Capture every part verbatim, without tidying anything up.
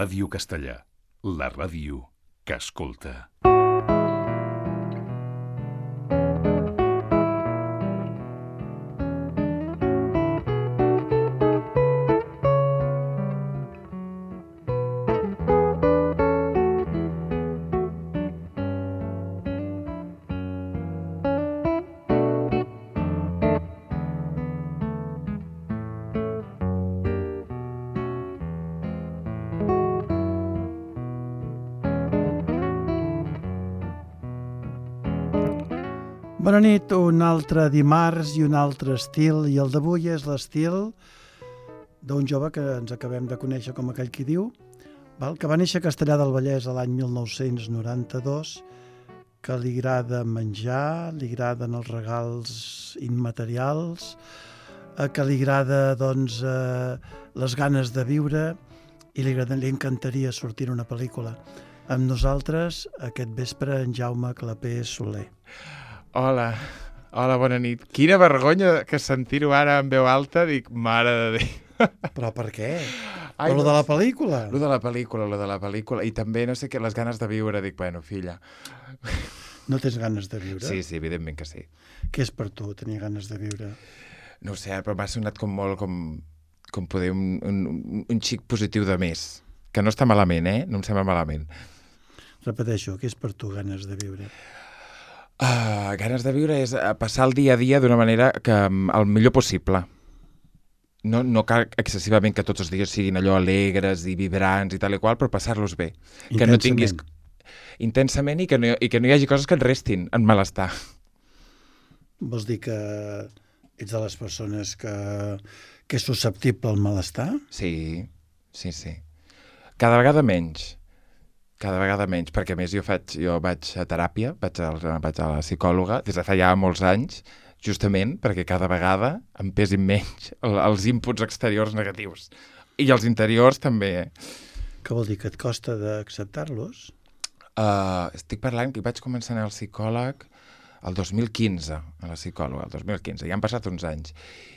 Ràdio Castellà, la ràdio que escolta. Bona nit, un altre dimarts i un altre estil, i el d'avui és l'estil d'un jove que ens acabem de conèixer, com aquell qui diu, val? Que va néixer a Castellar del Vallès l'any mil nou-cents noranta-dos, que li agrada menjar, li agraden els regals immaterials, eh, que li agrada doncs, eh, les ganes de viure i li, agrada, li encantaria sortir en una pel·lícula. Amb nosaltres, aquest vespre, en Jaume Clapé Soler. Hola, hola, bona nit. Quina vergonya que sentir-ho ara en veu alta, dic, mare de Déu. Però per què? Ai, Però lo no, de la pel·lícula? Lo de la pel·lícula, lo de la pel·lícula. I també, no sé què, les ganes de viure, dic, bueno, filla. No tens ganes de viure? Sí, sí, evidentment que sí. Què és per tu tenir ganes de viure? No ho sé, però m'ha sonat com molt, com, com poder un, un, un xic positiu de més. Que no està malament, eh? No em sembla malament. Repeteixo, què és per tu ganes de viure? Uh, ganes de viure és passar el dia a dia d'una manera que el millor possible. No, no cal excessivament que tots els dies siguin allò alegres i vibrants i tal i qual, però passar-los bé. Que no tinguis intensament i que, no, i que no hi hagi coses que et restin en malestar. Vols dir que ets de les persones que, que és susceptible al malestar? Sí, sí, sí. Cada vegada menys. Cada vegada menys, perquè a més jo, faig, jo vaig a teràpia, vaig a, vaig a la psicòloga des de fa ja molts anys, justament perquè cada vegada em pesin menys els inputs exteriors negatius. I els interiors també. Eh? Què vol dir, que et costa d'acceptar-los? Uh, estic parlant que vaig començar a anar al psicòleg el dos mil quinze, a la psicòloga, el dos mil quinze, ja han passat uns anys.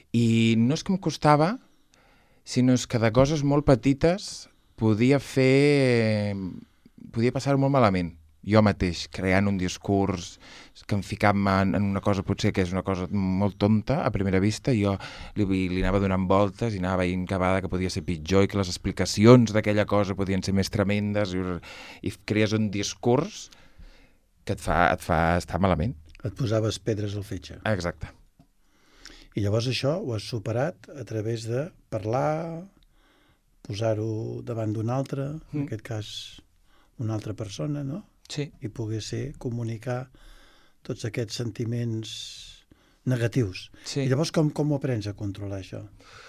I no és que em costava, sinó és que de coses molt petites podia fer... podia passar-ho molt malament, jo mateix, creant un discurs que em ficava en, en una cosa potser que és una cosa molt tonta a primera vista, i jo li, li anava donant voltes i anava veient cada vegada que podia ser pitjor i que les explicacions d'aquella cosa podien ser més tremendes, i, i crees un discurs que et fa, et fa estar malament. Et posaves pedres al fetge. Exacte. I llavors això ho has superat a través de parlar, posar-ho davant d'un altre, mm. en aquest cas una altra persona, no? Sí. I poder ser, comunicar tots aquests sentiments negatius. Sí. I llavors com, com ho aprens a controlar, això?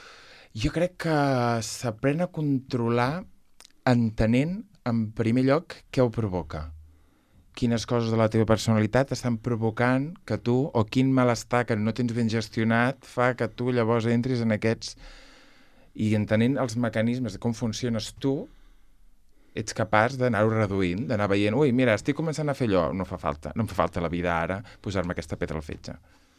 Jo crec que s'aprèn a controlar entenent, en primer lloc, què ho provoca. Quines coses de la teva personalitat estan provocant que tu, o quin malestar que no tens ben gestionat, fa que tu llavors entris en aquests... I entenent els mecanismes de com funciones tu, ets capaç d'anar-ho reduint, d'anar veient, ui, mira, estic començant a fer allò, no fa falta, no em fa falta la vida ara posar-me aquesta pedra al fetge.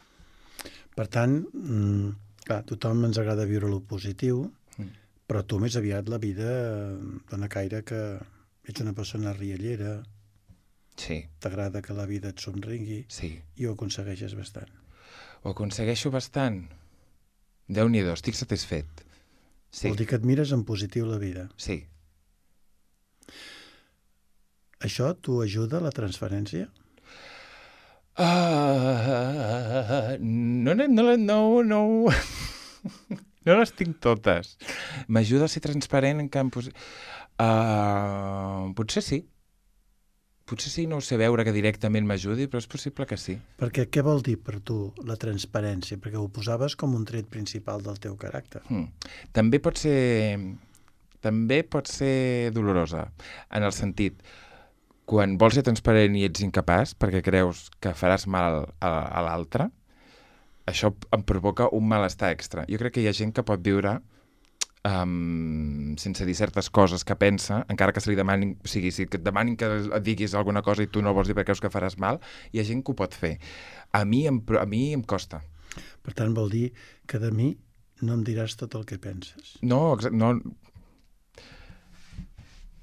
Per tant, mm, clar, tothom ens agrada viure lo positiu, mm. però tu més aviat la vida dona caire que ets una persona riallera, sí. T'agrada que la vida et somringui, sí. I ho aconsegueixes bastant. Ho aconsegueixo bastant? Déu-n'hi-do, estic satisfet. Sí. Vol dir que et mires en positiu la vida. Sí. Això t'ho ajuda, la transferència? Uh, no, no, no, no, no, no les tinc totes. M'ajuda a ser transparent en camp... Uh, potser sí. Potser sí, no ho sé veure que directament m'ajudi, però és possible que sí. Perquè què vol dir per tu la transparència? Perquè ho posaves com un tret principal del teu caràcter. Hmm. També pot ser... També pot ser dolorosa, en el sentit, quan vols ser transparent i ets incapaç, perquè creus que faràs mal a, a l'altre, això em provoca un malestar extra. Jo crec que hi ha gent que pot viure um, sense dir certes coses que pensa, encara que se li demanin, o sigui, si et demanin que et diguis alguna cosa i tu no vols dir perquè creus que faràs mal, hi ha gent que ho pot fer. A mi em, a mi em costa. Per tant, vol dir que de mi no em diràs tot el que penses. No, no...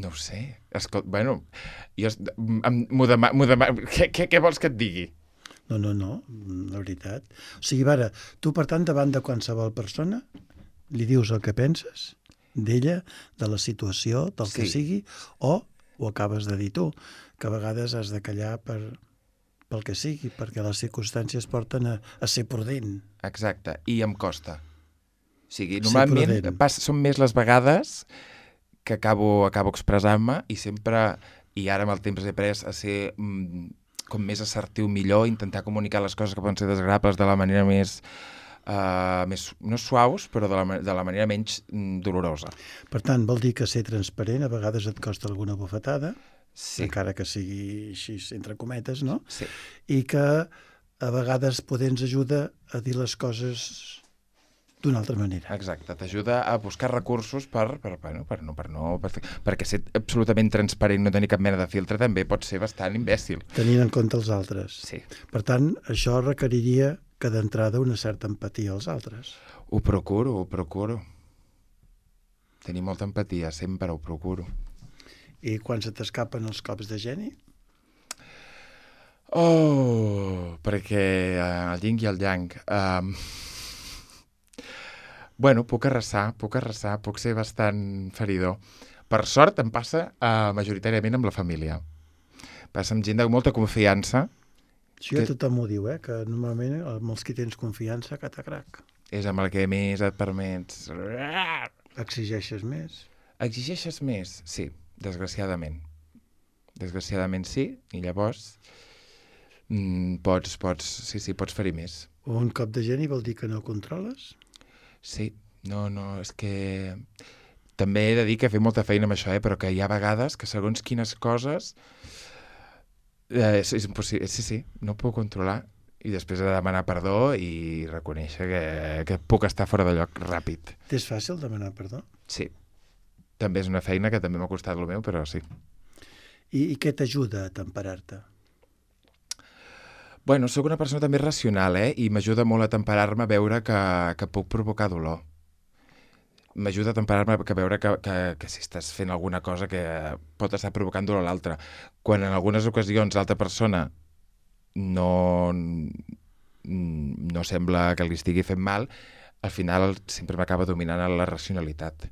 No ho sé. Escolta, bueno, jo, es- em- m'ho dema, m'ho dema, què, què, què vols que et digui? No, no, no, la veritat. O sigui, ara, tu, per tant, davant de qualsevol persona, li dius el que penses d'ella, de la situació, del que Sí. sigui, o ho acabes de dir tu, que a vegades has de callar per, pel que sigui, perquè les circumstàncies porten a, a ser prudent. Exacte, i em costa. O sigui, Ser normalment prudent. pas, són més les vegades que acabo, acabo expressant-me i sempre, i ara amb el temps he après a ser mm, com més assertiu millor, intentar comunicar les coses que poden ser desagradables de la manera més, uh, més no suaus, però de la, ma- de la manera menys mm, dolorosa. Per tant, vol dir que ser transparent a vegades et costa alguna bufetada, Sí, encara que sigui així, entre cometes, no? sí, I que a vegades poder ens ajuda a dir les coses d'una altra manera. exacte. T'ajuda a buscar recursos per, per, bueno, per, no, per no... Per, perquè ser absolutament transparent, no tenir cap mena de filtre, també pot ser bastant imbècil. Tenint en compte els altres. Sí. Per tant, això requeriria que d'entrada una certa empatia als altres. Ho procuro, ho procuro. Tenir molta empatia, sempre ho procuro. I quan se t'escapen els cops de geni? Oh, perquè uh, el yin i el yang. Um, bueno, puc arrasar, puc arrasar, puc ser bastant feridor. Per sort em passa uh, majoritàriament amb la família. Passa amb gent de molta confiança. Això ja Que- tothom ho diu, eh? Que normalment amb els qui tens confiança, catacrac. És amb el que més et permets. Exigeixes més. Exigeixes més? Sí, desgraciadament. Desgraciadament sí, i llavors mm, pots, pots, sí, sí, pots ferir més. Un cop de geni vol dir que no controles? Sí, no, no, és que també he de dir que he fet molta feina amb això, eh? Però que hi ha vegades que segons quines coses eh, és, és impossible, sí, sí, no puc controlar i després he de demanar perdó i reconèixer que, que puc estar fora de lloc ràpid. T'és fàcil demanar perdó? Sí, també és una feina que també m'ha costat el meu, però sí. I, i què t'ajuda a temperar-te? Bueno, sóc una persona també racional, eh? I m'ajuda molt a temperar-me a veure que, que puc provocar dolor. M'ajuda a temperar-me a veure que, que, que si estàs fent alguna cosa que pot estar provocant dolor a l'altre. Quan en algunes ocasions l'altra persona no, no sembla que li estigui fent mal, al final sempre m'acaba dominant la racionalitat.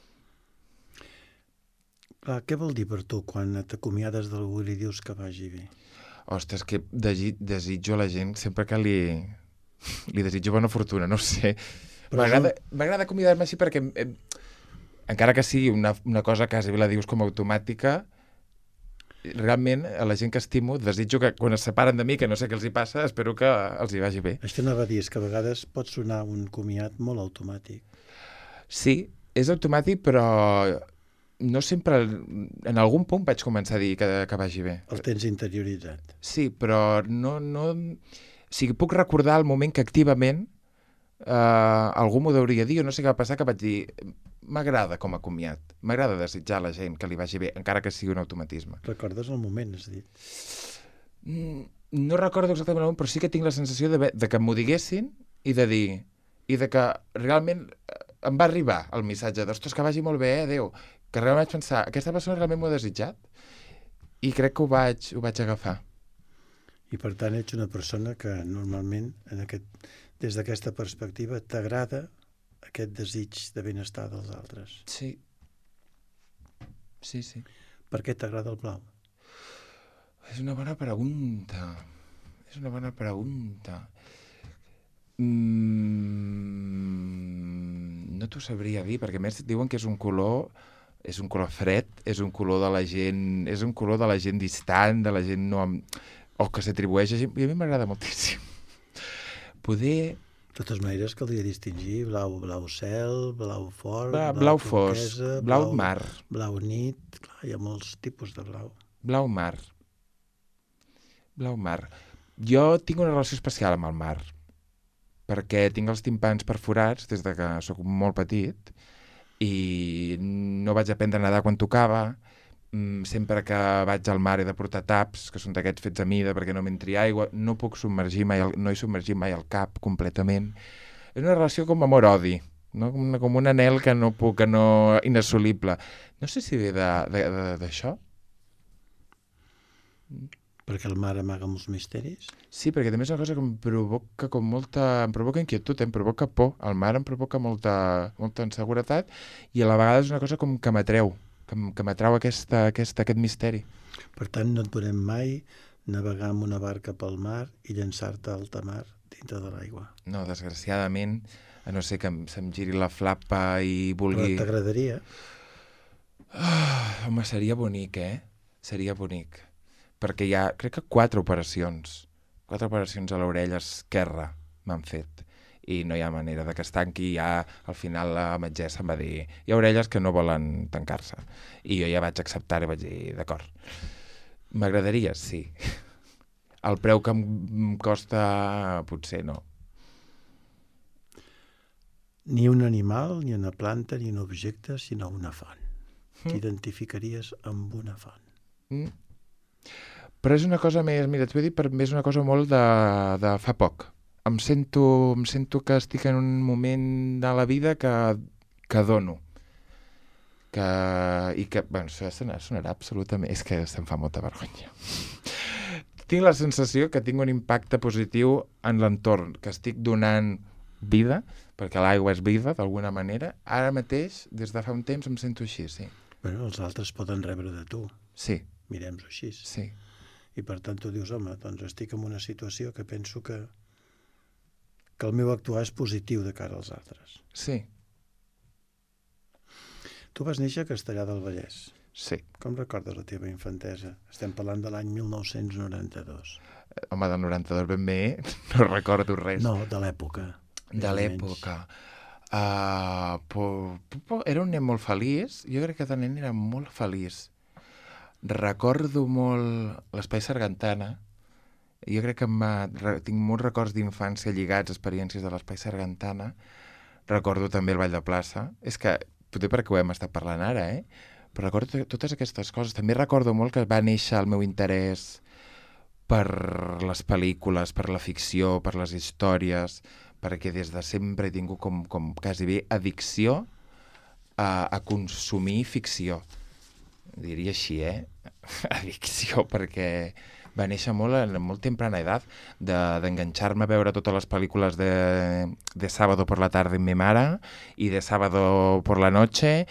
Clar, què vol dir per tu quan t'acomiades d'algú i li dius que vagi bé? Ostres, que desi- desitjo a la gent sempre que li, li desitjo bona fortuna, no ho sé. Però M'agrada m'agrada acomiadar-me així perquè, eh, encara que sigui una, una cosa que quasi la dius com a automàtica, realment a la gent que estimo desitjo que quan es separen de mi, que no sé què els hi passa, espero que els hi vagi bé. Això anava a dir, és que a vegades pot sonar un comiat molt automàtic. Sí, és automàtic, però no sempre... En algun punt vaig començar a dir que, que vagi bé. El tens interioritzat. Sí, però no, no... O sigui, puc recordar el moment que activament eh, algú m'ho hauria dit, o no sé què va passar, que vaig dir m'agrada com a comiat, m'agrada desitjar a la gent que li vagi bé, encara que sigui un automatisme. Recordes el moment, has dit. Mm, no recordo exactament el moment, però sí que tinc la sensació de, de que m'ho diguessin i de dir... I de que realment eh, em va arribar el missatge d'ostres, que vagi molt bé, eh, adéu. Que realment vaig pensar, aquesta persona realment m'ho ha desitjat? I crec que ho vaig, ho vaig agafar. I per tant ets una persona que normalment en aquest, des d'aquesta perspectiva t'agrada aquest desig de benestar dels altres. Sí. Sí, sí. Per què t'agrada el blau? És una bona pregunta. És una bona pregunta. Mm, no t'ho sabria dir, perquè a més diuen que és un color... És un color fred, és un color de la gent... És un color de la gent distant, de la gent no... Amb, o que s'atribueix a gent... I a mi m'agrada moltíssim. Poder... De totes maneres, caldria distingir blau, blau cel, blau fort, Blau, blau, blau fos, turquesa, blau mar, blau nit. Clar, hi ha molts tipus de blau. blau mar. Blau mar. Jo tinc una relació especial amb el mar, perquè tinc els timpans perforats des de que sóc molt petit i no vaig aprendre a nedar quan tocava. Mm, sempre que vaig al mar he de portar taps, que són d'aquests fets a mida perquè no m'entri aigua, no puc submergir mai, el, no he submergit mai el cap completament. És una relació com amor-odi no? Com, una, com un anel que no puc, que no... inassolible. No sé si ve d'això. Perquè el mar amaga molts misteris? Sí, perquè també és una cosa que em provoca com molta... em provoca inquietud, em provoca por. El mar em provoca molta, molta inseguretat i a la vegada és una cosa com que m'atreu, que, m- que m'atreu aquesta, aquesta, aquest misteri. Per tant, no et podem mai navegar amb una barca pel mar i llançar-te a alta mar dintre de l'aigua. No, desgraciadament, a no ser que em, se'm giri la flapa i vulgui... Però t'agradaria? Ah, home, seria bonic, eh? Seria bonic. Perquè hi ha, crec que quatre operacions, quatre operacions a l'orella esquerra m'han fet. I no hi ha manera de que es tanqui. Ja, al final, la metgessa em va dir hi ha orelles que no volen tancar-se. I jo ja vaig acceptar i vaig dir, d'acord. M'agradaria, sí. El preu que em em costa, potser no. Ni un animal, ni una planta, ni un objecte, sinó una font. T'identificaries amb una font. Mm. Però és una cosa més, mira, t'ho he dit, però és una cosa molt de, de fa poc. Em sento, em sento que estic en un moment de la vida que, que dono. Que, I que, bueno, això sonarà, sonarà absolutament... És que se'm fa molta vergonya. Tinc la sensació que tinc un impacte positiu en l'entorn, que estic donant vida, perquè l'aigua és vida, d'alguna manera. Ara mateix, des de fa un temps, em sento així, sí. Bueno, els altres poden rebre de tu. Sí, Mirem-ho així. sí. I per tant tu dius, home, doncs estic en una situació que penso que, que el meu actuar és positiu de cara als altres. Sí, Tu vas néixer a Castellar del Vallès. sí. Com recordes la teva infantesa? Estem parlant de l'any mil nou-cents noranta-dos. Home, del noranta-dos ben bé, no recordo res. No, de l'època. De més o menys. l'època. Uh, po, po, po, era un nen molt feliç. Jo crec que de nen era molt feliç. Recordo molt l'Espai Sargantana. Jo crec que m'ha- re, tinc molts records d'infància lligats a experiències de l'Espai Sargantana. Recordo també el Ball de Plaça. És que, potser perquè ho hem estat parlant ara, eh? Però recordo to- totes aquestes coses. També recordo molt que va néixer el meu interès per les pel·lícules, per la ficció, per les històries, perquè des de sempre he tingut com, com quasi bé addicció a, a consumir ficció. Diria així, eh? Addicció, perquè va néixer molt en molt temprana edat de, d'enganxar-me a veure totes les pel·lícules de, de Sábado por la tarde amb mi mare i de Sábado por la noche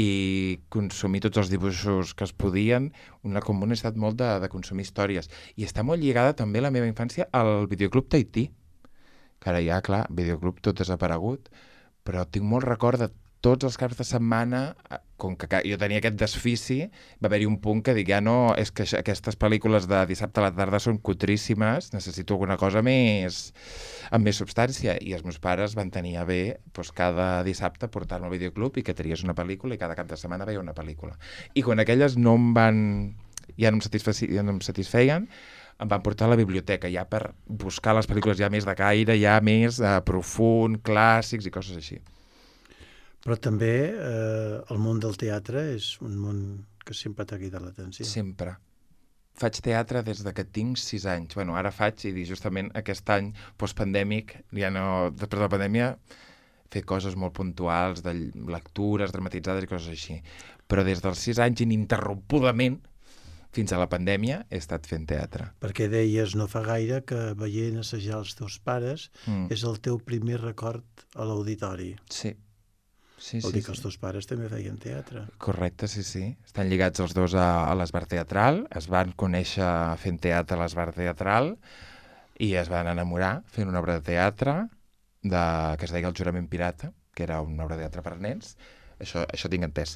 i consumir tots els dibuixos que es podien, una, com una necessitat molt de, de consumir històries. I està molt lligada també la meva infància al videoclub Tahití, que ara ja, clar, videoclub tot desaparegut, però tinc molt record de tots els caps de setmana, eh, com que ca- jo tenia aquest desfici, va haver-hi un punt que dic, ja no, és que això- aquestes pel·lícules de dissabte a la tarda són cutríssimes, necessito alguna cosa més, amb més substància. I els meus pares van tenir a bé doncs, cada dissabte portar-me al videoclub i que tries una pel·lícula i cada cap de setmana veia una pel·lícula. I quan aquelles no em van... ja no em, satisfe... ja no em satisfeien, em van portar a la biblioteca ja per buscar les pel·lícules ja més de caire, ja més eh, profund, clàssics i coses així. Però també eh, el món del teatre és un món que sempre t'ha cridat l'atenció. Sempre. Faig teatre des de que tinc sis anys. Bueno, ara faig, i justament aquest any postpandèmic, ja no, després de la pandèmia, fer coses molt puntuals, de lectures dramatitzades i coses així. Però des dels sis anys, ininterrompudament, fins a la pandèmia, he estat fent teatre. Perquè deies no fa gaire que veient assajar els teus pares Mm. és el teu primer record a l'auditori. Sí. Sí, Vol sí, dir que els sí. teus pares també feien teatre. Correcte, sí, sí. Estan lligats els dos a, a l'Esbar Teatral, es van conèixer fent teatre a l'Esbar Teatral i es van enamorar fent una obra de teatre de, que es deia El jurament pirata, que era una obra de teatre per nens. Això, això tinc entès.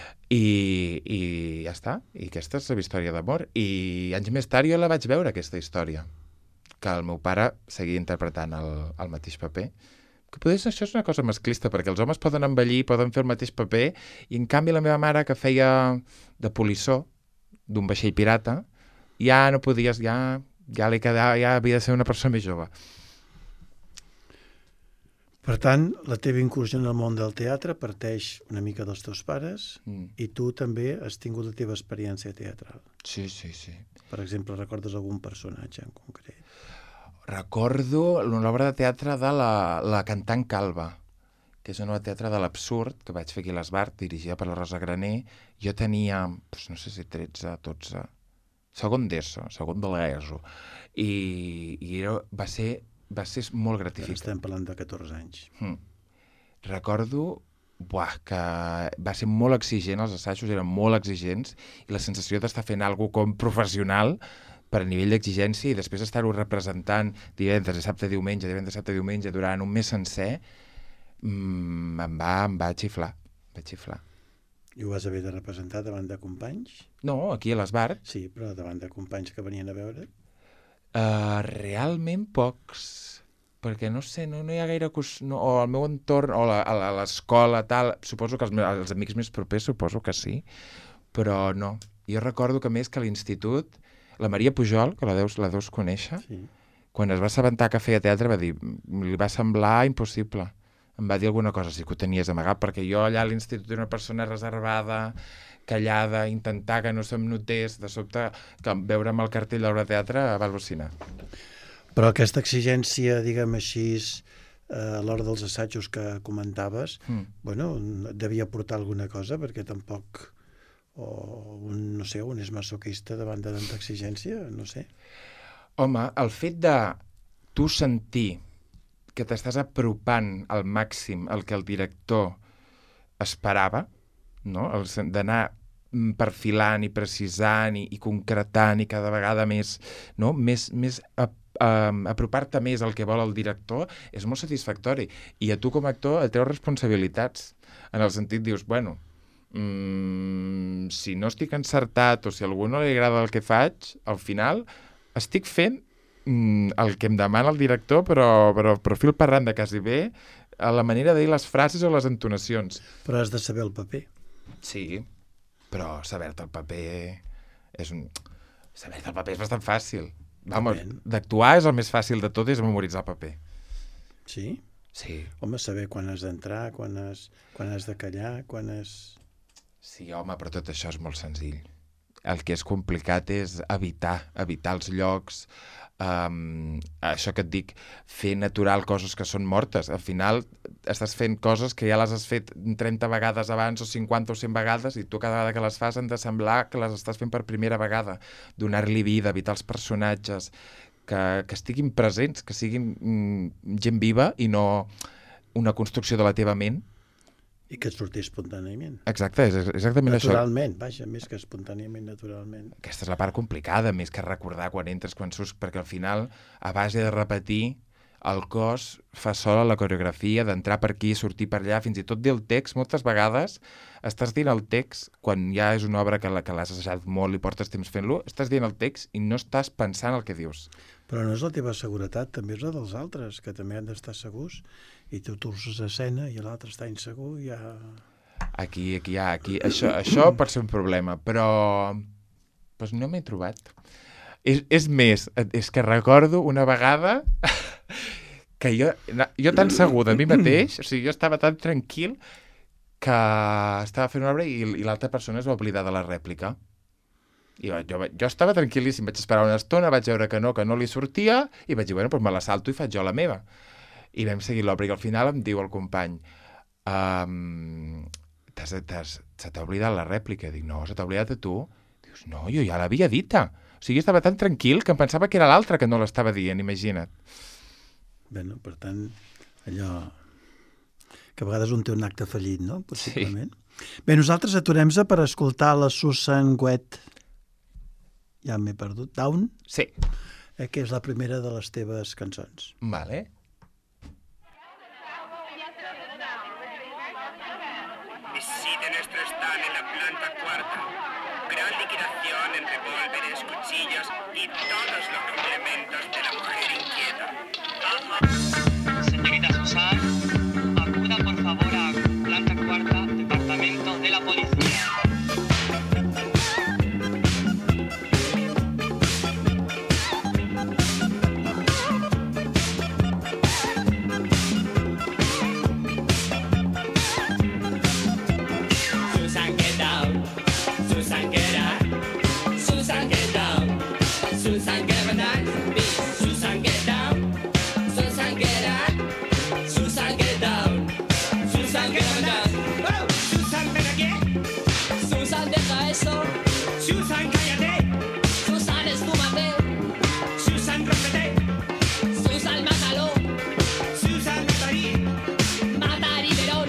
I, I ja està. I aquesta és la història d'amor. I anys més tard jo la vaig veure, aquesta història, que el meu pare seguia interpretant el, el mateix paper. Que potser això és una cosa masclista, perquè els homes poden envellir, poden fer el mateix paper, i en canvi la meva mare, que feia de polissó d'un vaixell pirata, ja no podies, ja, ja li quedava, ja havia de ser una persona més jove. Per tant, la teva incursió en el món del teatre parteix una mica dels teus pares Mm. i tu també has tingut la teva experiència teatral. Sí, sí, sí. Per exemple, recordes algun personatge en concret? Recordo l'obra de teatre de la, la cantant calba, que és una obra de teatre de l'absurd, que vaig fer aquí a l'Esbart, dirigida per la Rosa Graner. Jo tenia, doncs no sé si tretze, dotze, segon d'ESO, segon de l'ESO. I, i era, va, ser, va ser molt gratificant. Estem parlant de catorze anys. Mm. Recordo buah, que va ser molt exigent, els assajos eren molt exigents, i la sensació d'estar fent alguna cosa com professional per a nivell d'exigència, i després estar-ho representant divendres, dissabte, diumenge, divendres, dissabte, diumenge, durant un mes sencer, mmm, em, va, em va xiflar, va xiflar. I ho vas haver de representar davant de companys? No, aquí a l'Esbart. Sí, però davant de companys que venien a veure? Uh, realment pocs, perquè no sé, no, no hi ha gaire... Cos... No, o al meu entorn, o la, a l'escola, tal, suposo que els, meus, els amics més propers, suposo que sí, però no. Jo recordo que més que a l'institut, la Maria Pujol, que la deus, la deus conèixer, Sí. quan es va assabentar que feia teatre va dir, li va semblar impossible. Em va dir alguna cosa, sí que ho tenies amagat, perquè jo allà a l'institut era una persona reservada, callada, intentar que no se'm notés, de sobte que veure'm el cartell d'obra de teatre va al·lucinar. Però aquesta exigència, diguem així, eh, a l'hora dels assajos que comentaves, Mm. bueno, et devia portar alguna cosa, perquè tampoc... o un, no sé, un és masoquista davant de tanta exigència, no sé. Home, el fet de tu sentir que t'estàs apropant al màxim el que el director esperava, no? El sen- d'anar mm, perfilant i precisant i, i concretant i cada vegada més, no? més, més a, a, apropar-te més al que vol el director, és molt satisfactori. I a tu com a actor et treus responsabilitats. En el sentit, dius, bueno, mm, si no estic encertat o si a algú no li agrada el que faig, al final estic fent mm, el que em demana el director, però, però, però fil per randa, quasi bé, a la manera de dir les frases o les entonacions. Però has de saber el paper. Sí, però saber-te el paper és un... Saber-te el paper és bastant fàcil. Vamos, Depèn. d'actuar és el més fàcil de tot, és memoritzar el paper. Sí? Sí. Home, saber quan has d'entrar, quan has, quan has de callar, quan has... Sí, home, però tot això és molt senzill. El que és complicat és evitar, evitar els llocs, um, això que et dic, fer natural coses que són mortes. Al final estàs fent coses que ja les has fet trenta vegades abans o cinquanta o cent vegades i tu cada vegada que les fas han de semblar que les estàs fent per primera vegada. Donar-li vida, evitar els personatges, que, que estiguin presents, que siguin mm, gent viva i no una construcció de la teva ment. I que et surti espontàniament. Exacte, és exactament això. Naturalment, vaja, més que espontàniament, naturalment. Aquesta és la part complicada, més que recordar quan entres, quan surts, perquè al final, a base de repetir, el cos fa sola la coreografia d'entrar per aquí, sortir per allà, fins i tot dir el text. Moltes vegades estàs dient el text, quan ja és una obra que la, que l'has assajat molt i portes temps fent-lo, estàs dient el text i no estàs pensant el que dius. Però no és la teva seguretat, també és la dels altres, que també han d'estar segurs, i tu torces a escena i l'altre està insegur, ja... Aquí, aquí, ja, aquí. Això, això pot ser un problema, però pues no m'he trobat. És, és més, és que recordo una vegada que jo, jo tan segur de mi mateix, o sigui, jo estava tan tranquil que estava fent una obra i, i l'altra persona es va oblidar de la rèplica. I jo, jo, jo estava tranquil·líssim, vaig esperar una estona, vaig veure que no, que no li sortia, i vaig dir, bueno, doncs me la salto i faig jo la meva. I vam seguir l'obra, i al final em diu el company, um, t'has, t'has, se t'ha oblidat la rèplica. Dic, no, se t'ha oblidat a tu? Dius, no, jo ja l'havia dita. O sigui, estava tan tranquil que em pensava que era l'altre que no l'estava dient, imagina't. Bé, no? Per tant, allò... que a vegades un té un acte fallit, no? Possiblement. Sí. Bé, nosaltres aturem-se per escoltar la Susan Wet. Ja m'he perdut. Down? Sí. Eh, que és la primera de les teves cançons. Vale. Visite nuestro stand en la planta cuarta. Gran liquidación en revólveres, cuchillos y todos los complementos de la mujer inquieta. Señorita Susan, acuda por favor a planta cuarta, departamento de la policía. Susan, get down. Susan, get up. Susan, get down. Susan, get up and dance. Susan, get down. Susan, get up. Susan, get down. Susan, eso. Susan, cállate. Susan, esfúmate. Susan, rómpete. Susan, mátalo. Susan, Matarí. Mata a Riverón.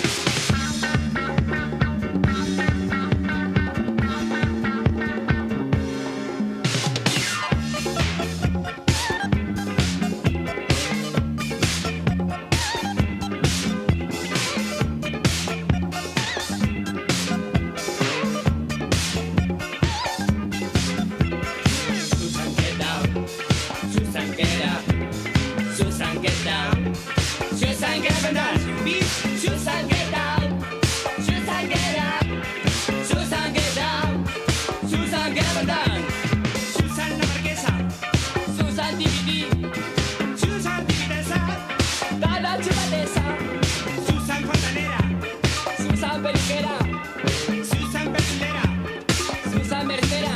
Susan, get down. Susan, get up. Susan, get down. Susan, get up and dance. Beat. Susan, get down. Susan, get up. Susan, get down. Susan, get up and down. Susan, la marquesa. Susan, D V D. Susan, divinesa. Dala chupadesa. Susan, fontanera. Susan, peluquera. Susan, verdulera. Susan, mercera.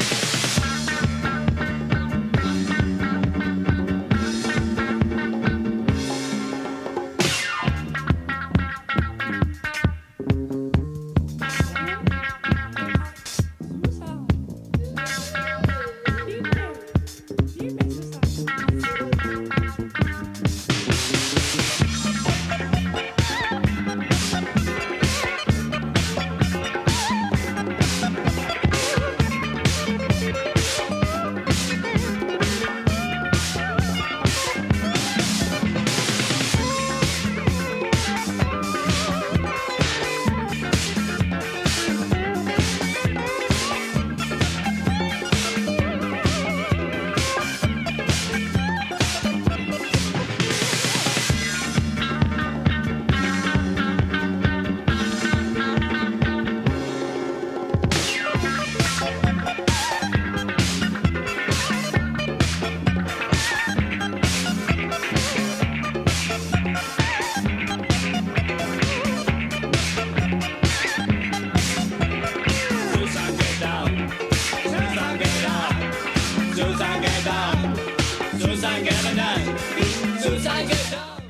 Susan, get down. Susan, get up. Susan, get down. Susan, get up and dance. Susan, get down.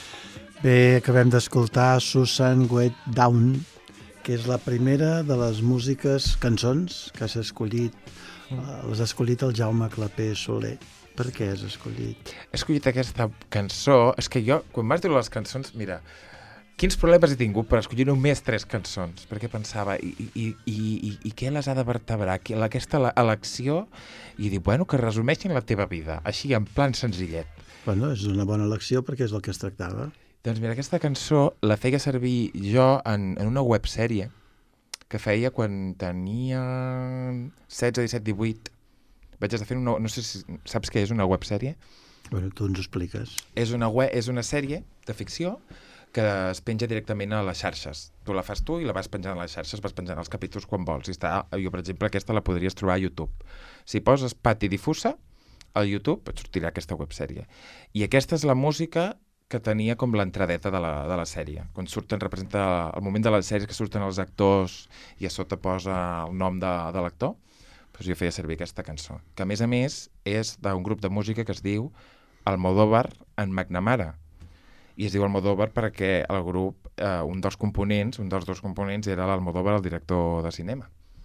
Bé, acabem d'escoltar Susan Get Down, que és la primera de les músiques, cançons, que s'ha escollit, eh, les ha escollit el Jaume Clapé Soler. Per què has escollit? He escollit aquesta cançó, és que jo, quan vas dir les cançons, mira, quins problemes he tingut per escollir només tres cançons, perquè pensava, i, i, i, i, i què les ha de vertebrar, Qui- aquesta ele- elecció, i dic, bueno, que resumeixin la teva vida, així, en plan senzillet. Bueno, és una bona elecció perquè és el que es tractava. Doncs mira, aquesta cançó la feia servir jo en, en una websèrie que feia quan tenia setze, disset, divuit. Vaig estar fent una... No sé si saps què és una websèrie? Bueno, tu ens ho expliques. És una, web, és una sèrie de ficció que es penja directament a les xarxes. Tu la fas tu i la vas penjant a les xarxes, vas penjant els capítols quan vols. I està, jo, per exemple, aquesta la podries trobar a YouTube. Si poses Pati Difusa, al YouTube et sortirà aquesta websèrie. I aquesta és la música que tenia com l'entradeta de, la, de la sèrie. Quan surten, representa el moment de les sèries que surten els actors i a sota posa el nom de, de l'actor, doncs jo feia servir aquesta cançó, que a més a més és d'un grup de música que es diu Almodóvar en McNamara. I es diu Almodóvar perquè el grup, eh, un dels components, un dels dos components era l'Almodóvar, el director de cinema.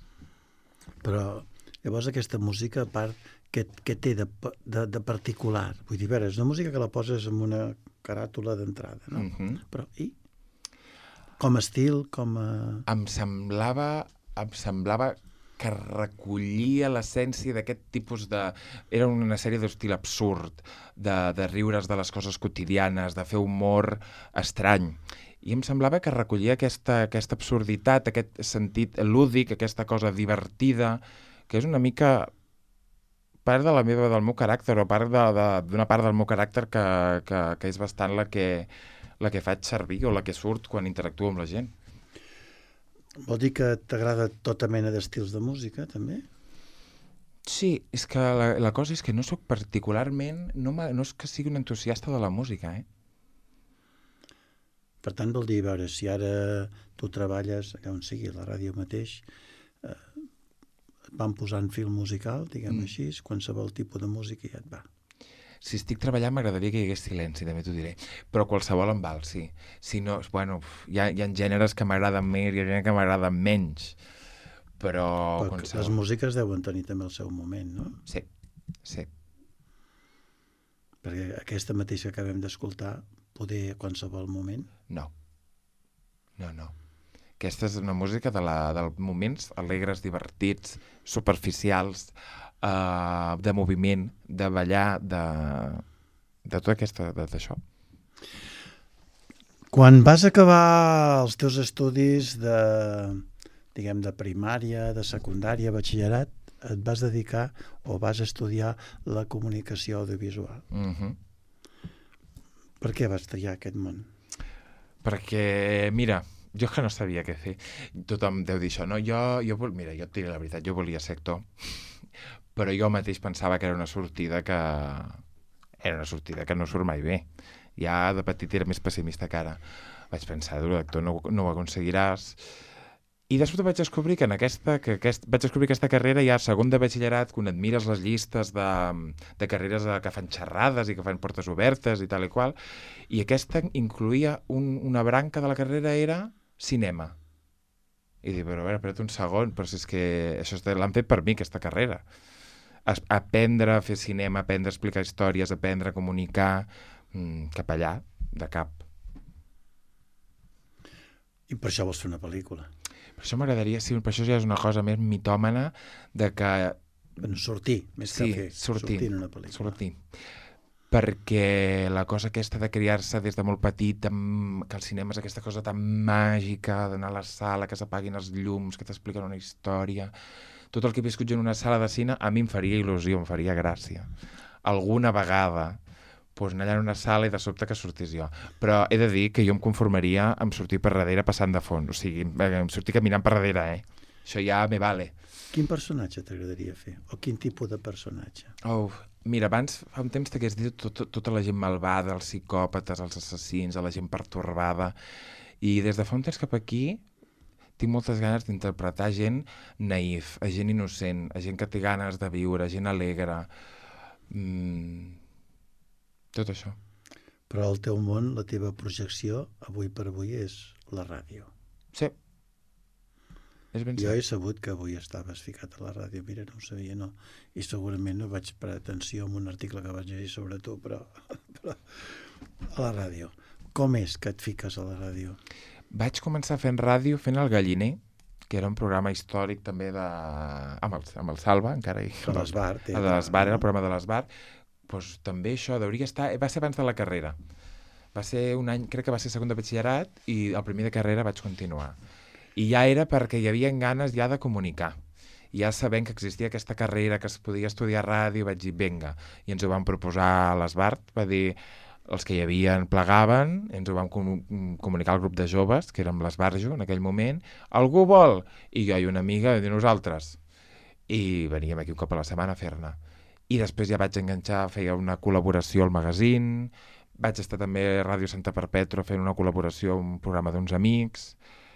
Però llavors aquesta música, a part, què, què té de, de, de particular? Vull dir, a veure, és una música que la poses en una caràtula d'entrada, no? Mhm. Però, i? Com a estil, com a... Em semblava, em semblava que recollia l'essència d'aquest tipus de... Era una sèrie d'estil absurd, de, de riure's de les coses quotidianes, de fer humor estrany. I em semblava que recollia aquesta, aquesta absurditat, aquest sentit lúdic, aquesta cosa divertida, que és una mica part de la meva, del meu caràcter, o part de, de, d'una part del meu caràcter que, que, que és bastant la que, la que faig servir o la que surt quan interactuo amb la gent. Vol dir que t'agrada tota mena d'estils de música, també? Sí, és que la, la cosa és que no sóc particularment... No, no és que sigui un entusiasta de la música, eh? Per tant, vol dir, a veure, si ara tu treballes allà on sigui, a la ràdio mateix, eh, et van posant fil musical, diguem mm. així, qualsevol tipus de música ja et va. Si estic treballant m'agradaria que hi hagués silenci, també t'ho diré. Però qualsevol em val, sí. Si no, bueno, hi ha, hi ha gèneres que m'agraden més i hi ha gèneres que m'agraden menys. però... Però qualsevol... les músiques deuen tenir també el seu moment, no? Sí, sí. Perquè aquesta mateixa que acabem d'escoltar, poder a qualsevol moment... No. No, no. Aquesta és una música de, la, de moments alegres, divertits, superficials, eh, de moviment, de ballar, de, de tot aquesta, d'això. Quan vas acabar els teus estudis de, diguem, de primària, de secundària, batxillerat, et vas dedicar o vas estudiar la comunicació audiovisual. Mm-hmm. Per què vas triar aquest món? Perquè, mira, jo que no sabia què fer. Tothom deu dir això, no? Jo, jo vol... Mira, jo et diré la veritat, jo volia ser actor, però jo mateix pensava que era una sortida que... Era una sortida que no surt mai bé. Ja de petit era més pessimista que ara. Vaig pensar, l'actor no, no ho aconseguiràs. I de sobte vaig descobrir que en aquesta, que aquest, vaig descobrir aquesta carrera ja a segon de batxillerat, quan et mires les llistes de, de carreres que fan xerrades i que fan portes obertes i tal i qual, i aquesta incluïa un, una branca de la carrera era cinema. I dic, però a veure, espera't un segon, però si és que això l'han fet per mi, aquesta carrera. A, aprendre a fer cinema, aprendre a explicar històries, aprendre a comunicar, mmm, cap allà, de cap. I per això vols fer una pel·lícula? Per això m'agradaria, sí, per això ja és una cosa més mitòmana de que... Bueno, sortir, més sí, que fer, sortir, sortir en una pel·lícula. Sortir. Perquè la cosa aquesta de criar-se des de molt petit, amb, que el cinema és aquesta cosa tan màgica, d'anar a la sala, que s'apaguin els llums, que t'expliquen una història... Tot el que he viscut en una sala de cine a mi em faria il·lusió, em faria gràcia. Alguna vegada pues, anar allà en una sala i de sobte que sortís jo. Però he de dir que jo em conformaria amb sortir per darrere passant de fons. O sigui, em sortir caminant per darrere, eh? Això ja me vale. Quin personatge t'agradaria fer? O quin tipus de personatge? Oh, mira, abans fa un temps t'hagués dit tot, tota la gent malvada, els psicòpates, els assassins, la gent pertorbada. I des de fa un temps cap aquí tinc moltes ganes d'interpretar gent naïf, a gent innocent, a gent que té ganes de viure, gent alegre. Mm, tot això. Però el teu món, la teva projecció, avui per avui, és la ràdio. Sí. És ben jo cert. he sabut que avui estaves ficat a la ràdio. Mira, no ho sabia, no. I segurament no vaig parar atenció en un article que vaig llegir sobre tu, però, però a la ràdio. Com és que et fiques a la ràdio? Vaig començar fent ràdio, fent El Galliner, que era un programa històric també de... amb el, amb el Salva, encara. I... De l'Esbar. De l'Esbar, era el programa de l'Esbar. Pues, també això, hauria estar... Va ser abans de la carrera. Va ser un any, crec que va ser segon de batxillerat, i el primer de carrera vaig continuar. I ja era perquè hi havia ganes ja de comunicar. Ja sabent que existia aquesta carrera, que es podia estudiar ràdio, vaig dir, vinga. I ens ho van proposar a l'Esbar, va dir... Els que hi havia plegaven, ens ho vam com comunicar al grup de joves, que érem l'Esbarjo en aquell moment. Algú vol? I jo i una amiga de nosaltres. I veníem aquí un cop a la setmana a fer-ne. I després ja vaig enganxar, feia una col·laboració al magazín, vaig estar també a Ràdio Santa Perpètua fent una col·laboració a un programa d'uns amics,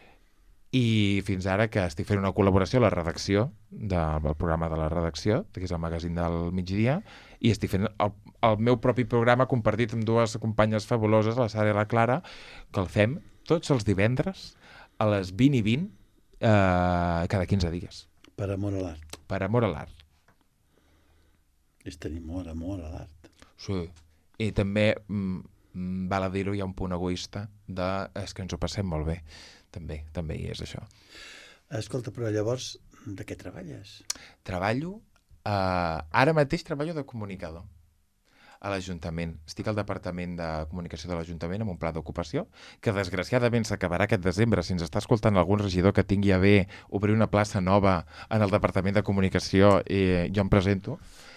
i fins ara que estic fent una col·laboració a la redacció del, del programa de la redacció, que és el magazín del migdia, i estic fent el, el meu propi programa compartit amb dues companyes fabuloses, la Sara i la Clara, que el fem tots els divendres a les vint i vint eh, cada quinze dies. Per amor a l'art. Per amor a l'art. És tenir molt amor a l'art. Sí. I també, mm, val a dir-ho, hi ha un punt egoista de és que ens ho passem molt bé. També, també hi és això. Escolta, però llavors, de què treballes? Treballo, eh, ara mateix treballo de comunicador a l'Ajuntament. Estic al Departament de Comunicació de l'Ajuntament amb un pla d'ocupació que desgraciadament s'acabarà aquest desembre. Si ens està escoltant algun regidor que tingui a bé obrir una plaça nova en el Departament de Comunicació, eh, jo em presento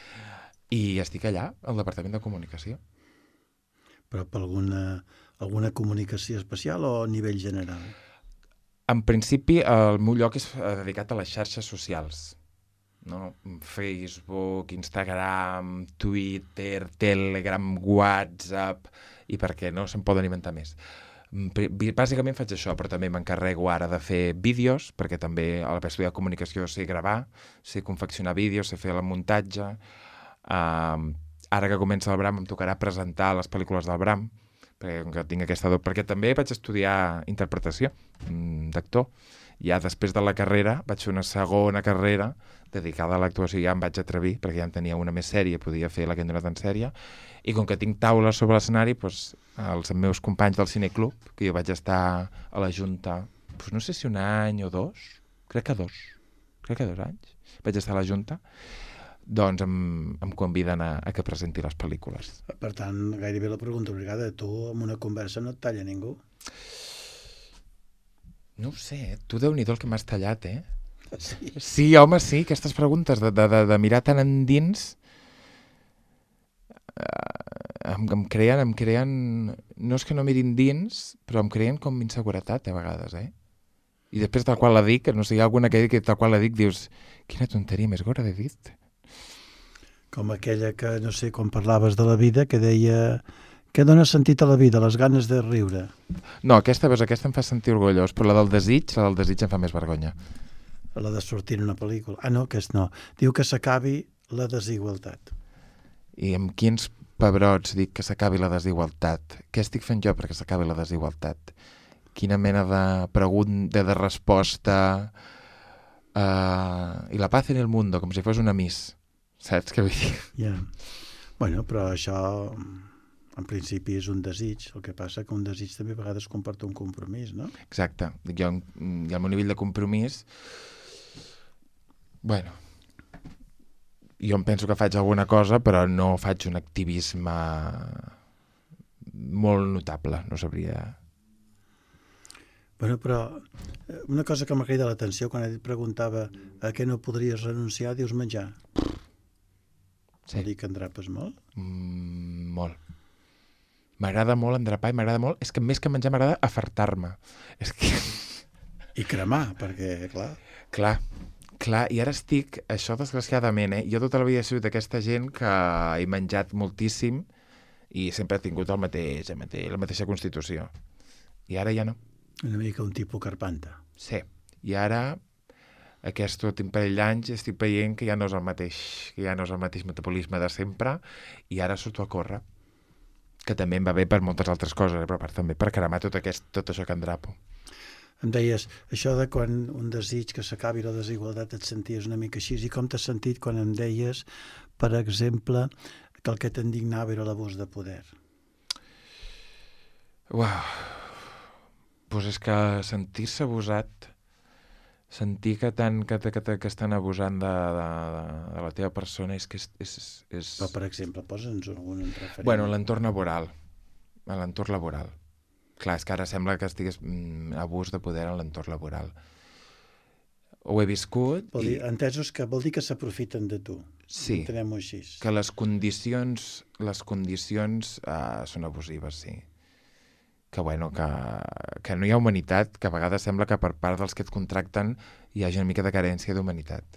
i estic allà, al Departament de Comunicació. Però per alguna, alguna comunicació especial o a nivell general? En principi, el meu lloc és dedicat a les xarxes socials. No? Facebook, Instagram, Twitter, Telegram, WhatsApp, i per què no se'n poden inventar més. Bàsicament faig això, però també m'encarrego ara de fer vídeos, perquè també a l'haver estudiat comunicació sé gravar, sé confeccionar vídeos, sé fer el muntatge. Uh, ara que comença el Bram em tocarà presentar les pel·lícules del Bram, perquè, tinc aquesta do... perquè també vaig estudiar interpretació d'actor, Ja després de la carrera vaig fer una segona carrera dedicada a l'actuació, ja em vaig atrevir, perquè ja en tenia una més sèria, podia fer la que he donat en sèrie, i com que tinc taules sobre l'escenari, doncs, els meus companys del cineclub, que jo vaig estar a la Junta, doncs no sé si un any o dos, crec que dos, crec que dos anys, vaig estar a la Junta, doncs em, em conviden a, a que presenti les pel·lícules. Per tant, gairebé la pregunta obligada, tu amb una conversa no et talla ningú? No ho sé, tu Déu-n'hi-do el que m'has tallat, eh? Sí. Sí, home, sí, aquestes preguntes de, de, de, de mirar tan endins eh, em, em creen, em creen, no és que no mirin dins, però em creen com inseguretat a vegades, eh? I després tal qual la dic, no sé, hi ha alguna que, que tal qual la dic, dius, quina tonteria més gorda he dit. Com aquella que, no sé, quan parlaves de la vida, que deia què dona sentit a la vida, les ganes de riure. No, aquesta, veus, aquesta em fa sentir orgullós, però la del desig, la del desig em fa més vergonya. La de sortir en una pel·lícula. Ah, no, que és no. Diu que s'acabi la desigualtat. I amb quins pebrots dic que s'acabi la desigualtat? Què estic fent jo perquè s'acabi la desigualtat? Quina mena de pregunta, de resposta... Uh, I la paz en el mundo, com si fos una miss. Saps què vull dir? Ja. Bueno, però això en principi és un desig. El que passa que un desig també a vegades comporta un compromís, no? Exacte. Jo, i el meu nivell de compromís... Bueno, jo em penso que faig alguna cosa, però no faig un activisme molt notable, no sabria... Bueno, però una cosa que m'ha cridat l'atenció quan et preguntava a què no podries renunciar, dius menjar. Sí. Vol dir que endrapes molt? Mm, molt. M'agrada molt endrapar i m'agrada molt... És que més que menjar m'agrada afartar-me. És que... I cremar, perquè, clar... Clar, clar, i ara estic... Això, desgraciadament, eh? Jo tota la vida he sigut aquesta gent que he menjat moltíssim i sempre he tingut el mateix, el mateix, la mateixa constitució. I ara ja no. Una mica un tipus carpanta. Sí, i ara aquest últim parell d'anys estic veient que ja no és el mateix, que ja no és el mateix metabolisme de sempre i ara surto a córrer, que també em va bé per moltes altres coses, eh? Però a part també per cremar tot, aquest, tot això que endrapo. Em deies, això de quan un desig que s'acabi la desigualtat et senties una mica així, i com t'has sentit quan em deies, per exemple, que el que t'indignava era l'abús de poder? Uau... Pues és que sentir-se abusat, sentir que, tant, que, que, que estan abusant de, de, de la teva persona és que és... és, és... Però, per exemple, posa'ns algun referent. Bueno, l'entorn laboral. L'entorn laboral. Clar, és que ara sembla que estigués mm, abús de poder en l'entorn laboral. Ho he viscut... Vol dir, i... entesos que vol dir que s'aprofiten de tu. Sí, entenem-ho així. que les condicions, les condicions uh, són abusives, sí. Que, bueno, que, que no hi ha humanitat, que a vegades sembla que per part dels que et contracten hi hagi una mica de carència d'humanitat.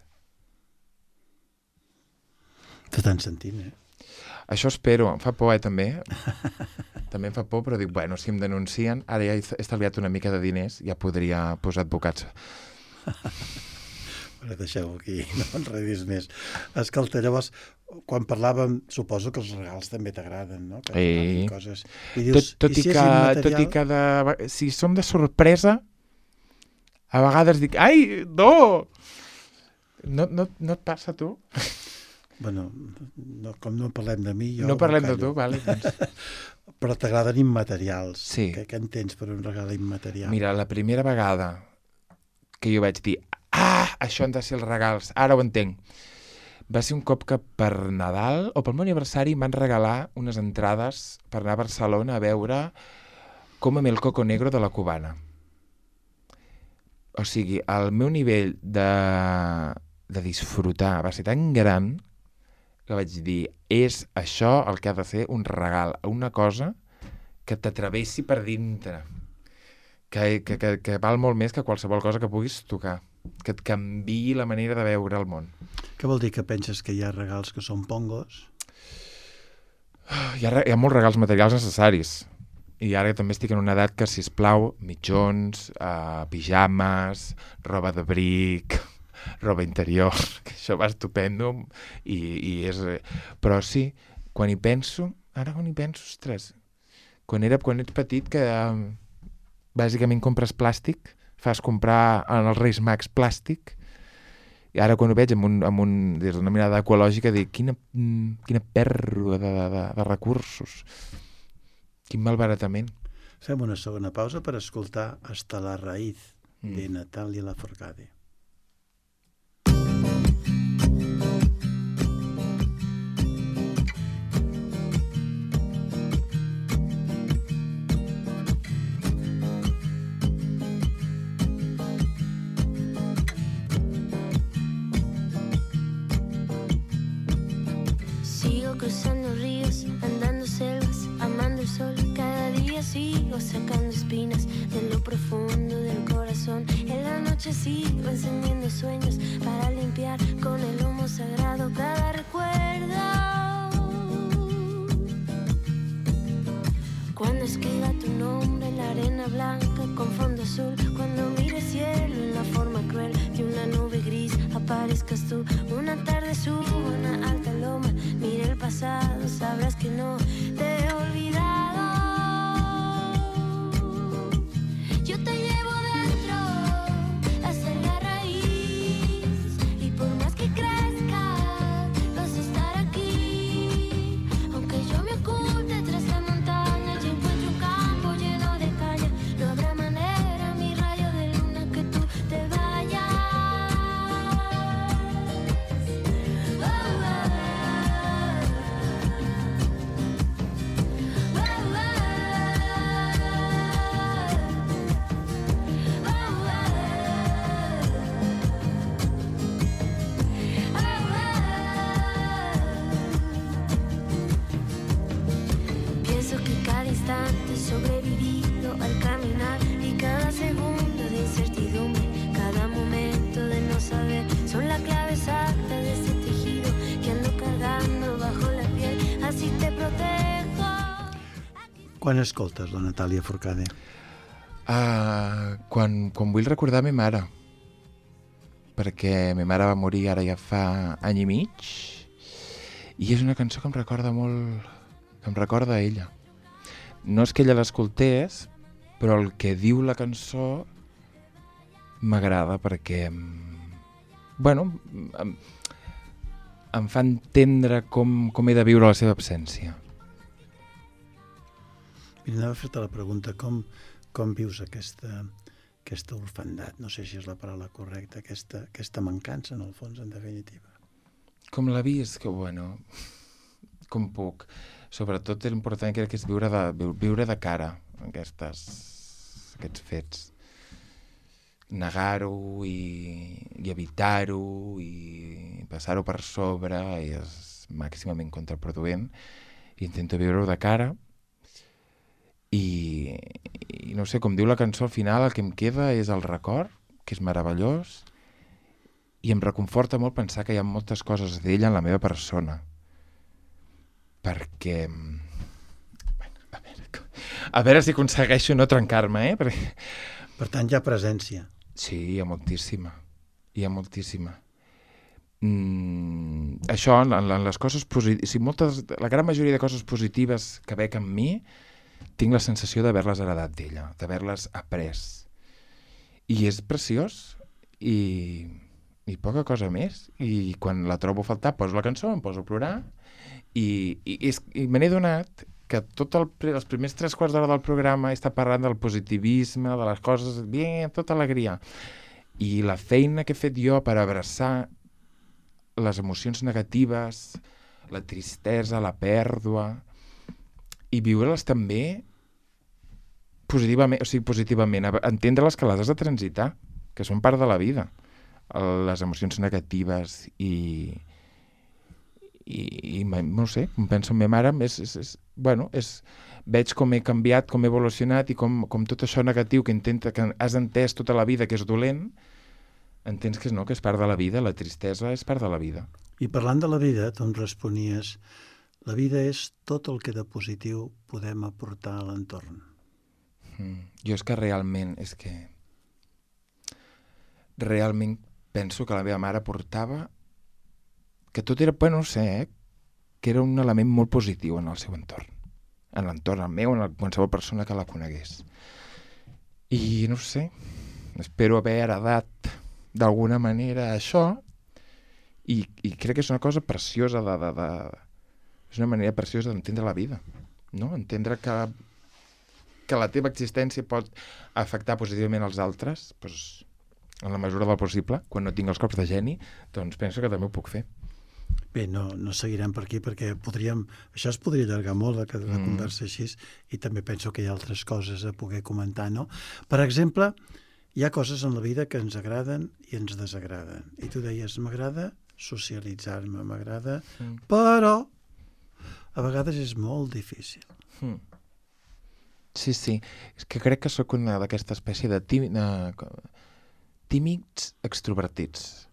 T'estan sentint, eh? Això espero, em fa por, eh, també. També em fa por, però dic, bueno, si em denuncien, ara ja he estalviat una mica de diners, ja podria posar advocats. Però deixeu-ho aquí, no enredis més. Escolta, llavors, quan parlàvem, suposo que els regals també t'agraden, no? Que Eh. coses. I dius, Tot, tot, i i si és que, immaterial? tot i que de, si som de sorpresa, a vegades dic, ai, no! No, no, no et passa a tu? Bueno, no, com no parlem de mi, jo... No parlem de callo. tu, vale? Doncs. Però t'agraden immaterials. Sí. Què, què entens per un regal immaterial? Mira, la primera vegada que jo vaig dir, ah, això han de ser els regals, ara ho entenc. Va ser un cop que per Nadal o pel meu aniversari em van regalar unes entrades per anar a Barcelona a veure Cómeme el coco negro de la Cubana. O sigui, el meu nivell de, de disfrutar va ser tan gran que vaig dir, és això el que ha de ser un regal, una cosa que t'atravessi per dintre, que, que, que, que val molt més que qualsevol cosa que puguis tocar, que et canviï la manera de veure el món. Què vol dir, que penses que hi ha regals que són pongos? Hi ha, hi ha molts regals materials necessaris. I ara també estic en una edat que, sisplau, mitjons, uh, pijames, roba d'abric, roba interior, que això va estupendo. I, i és... Però sí, quan hi penso, ara quan hi penso, ostres, quan, era, quan ets petit que uh, bàsicament compres plàstic, fas comprar en els Reis Mags plàstic, i ara quan ho veig amb, un, amb un, des d'una mirada ecològica dic, quina, quina pèrdua de, de, de recursos, quin malbaratament. Fem una segona pausa per escoltar Hasta la raíz, mm. de Natalia Lafourcade. Cruzando ríos, andando selvas, amando el sol. Cada día sigo sacando espinas de lo profundo del corazón. En la noche sigo encendiendo sueños para limpiar con el humo sagrado cada recuerdo. Cuando escriba tu nombre en la arena blanca con fondo azul, cuando mire el cielo en la forma cruel de una nube gris, aparezcas tú. Una tarde subo una alta loma, mire el pasado, sabrás que no te he olvidado. Yo te llevo dentro hasta la raíz, y por más que crezca vas a estar aquí. Aunque yo me oculte tras la montaña y encuentre un campo lleno de caña, no habrá manera, mi rayo de luna, que tú te vayas. Oh, oh, pienso que cada instante sobrevivido al caminar, y cada segundo de incertidumbre, cada momento de no saber, son la clave exacta de ese tejido que ando cargando bajo la piel, así te protejo. Quan escoltes la Natàlia Forcade? Uh, quan, quan vull recordar ma mare, perquè ma mare va morir ara ja fa any i mig, i és una cançó que em recorda molt, que em recorda a ella. No és que ella l'escoltés, però el que diu la cançó m'agrada perquè, bueno, em, em fa entendre com, com he de viure la seva absència. Mira, anava a fer-te la pregunta, com, com vius aquesta, aquesta orfandat? No sé si és la paraula correcta, aquesta, aquesta mancança, en el fons, en definitiva. Com la vist, que bueno, com puc. Sobretot l'important crec que és viure de, viure de cara a aquestes, aquests fets. Negar-ho i, i evitar-ho i passar-ho per sobre és màximament contraproduent. Intento viure-ho de cara i, i no sé, com diu la cançó, al final el que em queda és el record, que és meravellós, i em reconforta molt pensar que hi ha moltes coses d'ella en la meva persona. Perquè... Bueno, a veure, a veure si aconsegueixo no trencar-me, eh? Perquè... Per tant, hi ha presència. Sí, hi ha moltíssima. Hi ha moltíssima. Mm, això, en, en les coses positives... Si moltes, la gran majoria de coses positives que veig en mi, tinc la sensació d'haver-les heredat d'ella, d'haver-les après. I és preciós. I, i poca cosa més. I quan la trobo a faltar, poso la cançó, em poso a plorar. I, i, i me n'he donat que tot el, els primers tres quarts d'hora del programa està parlant del positivisme, de les coses, bien, tota alegria. I la feina que he fet jo per abraçar les emocions negatives, la tristesa, la pèrdua, i viure-les també positivament, o sigui, positivament, entendre-les que les has de transitar, que són part de la vida, les emocions negatives i... i, i no sé, com penso en ma mare, és, és, és, bueno, és, veig com he canviat, com he evolucionat i com, com tot això negatiu que intenta, que has entès tota la vida que és dolent, entens que és, no, que és part de la vida, la tristesa és part de la vida. I parlant de la vida, tu em responies, la vida és tot el que de positiu podem aportar a l'entorn. Mm. Jo és que realment, és que realment penso que la meva mare portava que tot era, bueno, no sé, eh? que era un element molt positiu en el seu entorn, en l'entorn, el meu, en el, qualsevol persona que la conegués. I no sé, espero haver heredat d'alguna manera això i, i crec que és una cosa preciosa de, de, de... és una manera preciosa d'entendre la vida, no? Entendre que que la teva existència pot afectar positivament els altres, doncs, en la mesura del possible, quan no tinc els cops de geni, doncs penso que també ho puc fer. Bé, no, no seguirem per aquí perquè podríem, això es podria allargar molt, la, la Mm. conversa així, i també penso que hi ha altres coses a poder comentar, no? Per exemple, hi ha coses en la vida que ens agraden i ens desagraden. I tu deies, m'agrada socialitzar-me, m'agrada, Mm. però a vegades és molt difícil. Mm. Sí, sí. És que crec que sóc una d'aquesta espècie de tímid, tímids extrovertits,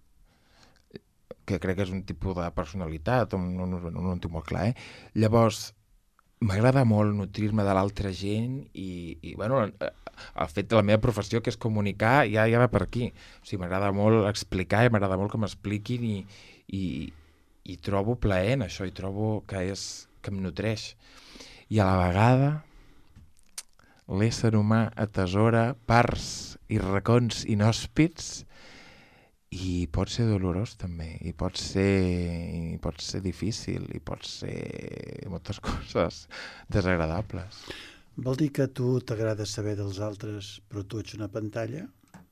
que crec que és un tipus de personalitat, no, no, no, no ho tinc molt clar, eh? Llavors, m'agrada molt nutrir-me de l'altra gent i, i bueno, el fet de la meva professió, que és comunicar, ja, ja va per aquí. O sigui, m'agrada molt explicar i m'agrada molt que m'expliquin i, i, i trobo plaer en això, i trobo que, és, que em nutreix. I a la vegada l'ésser humà atesora parts i racons inhòspits i pot ser dolorós també, i pot ser, i pot ser difícil, i pot ser moltes coses desagradables. Vol dir que a tu t'agrada saber dels altres, però tu ets una pantalla?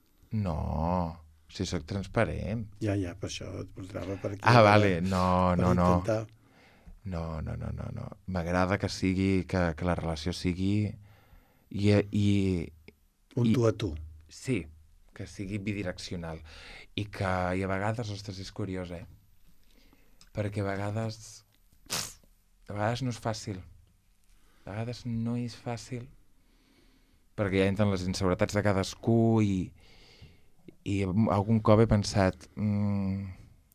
No, si sóc transparent. Ja, ja, per això et portava per aquí. Ah, vale, no, per no, no. intentar. No, no, no, no, no. M'agrada que sigui, que, que la relació sigui i, i, Un I- tu a tu. sí, que sigui bidireccional. I que i a vegades, ostres, és curiós, eh? Perquè a vegades... A vegades no és fàcil. A vegades no és fàcil. Perquè ja entren les inseguretats de cadascú i, i algun cop he pensat... Mm,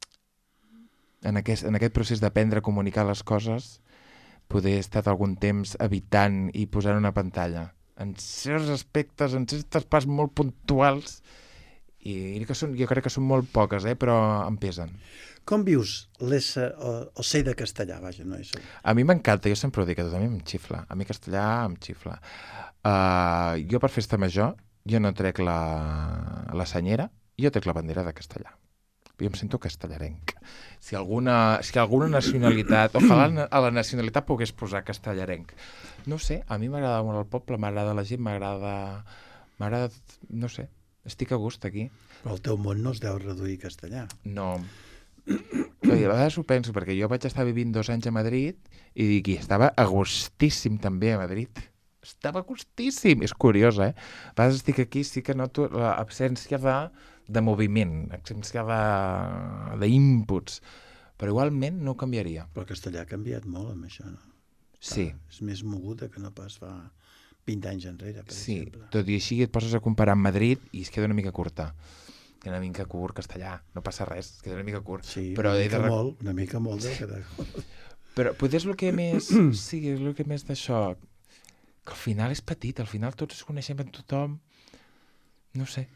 en, aquest, en aquest procés d'aprendre a comunicar les coses poder estar algun temps evitant i posant una pantalla en certs aspectes, en certes parts molt puntuals i que són, jo crec que són molt poques, eh, però em pesen. Com vius l'ésser, o, o ser de castellà, vaja, no és... A mi m'encanta, jo sempre ho dic, a tothom em xifla. A mi castellà em xifla. Uh, jo per festa major, jo no trec la, la senyera, jo trec la bandera de castellà. Jo em sento castellarenc. Si alguna, si alguna nacionalitat, ojalà a la nacionalitat pogués posar castellarenc. No sé, a mi m'agrada molt el poble, m'agrada la gent, m'agrada... M'agrada, no sé, estic a gust aquí. Però el teu món no es deu reduir a castellà. No. Però a vegades ho penso, perquè jo vaig estar vivint dos anys a Madrid i dic, i estava a gustíssim també a Madrid. Estava a gustíssim. És curiós, eh? A vegades estic aquí, sí que noto l'absència de, de moviment, absència d'inputs. Però igualment no ho canviaria. Però el castellà ha canviat molt amb això, no? Sí. Ah, és més moguda que no pas fa vint anys enrere, per Sí, exemple. tot i així et poses a comparar amb Madrid i es queda una mica curta. Queda una mica curt castellà, no passa res, es queda una mica curt. Sí, però una he de mica rec- molt, una mica molt deu quedar. Però potser és el que més... sí, és el que més d'això... Que al final és petit, al final tots es coneixem amb tothom. No sé.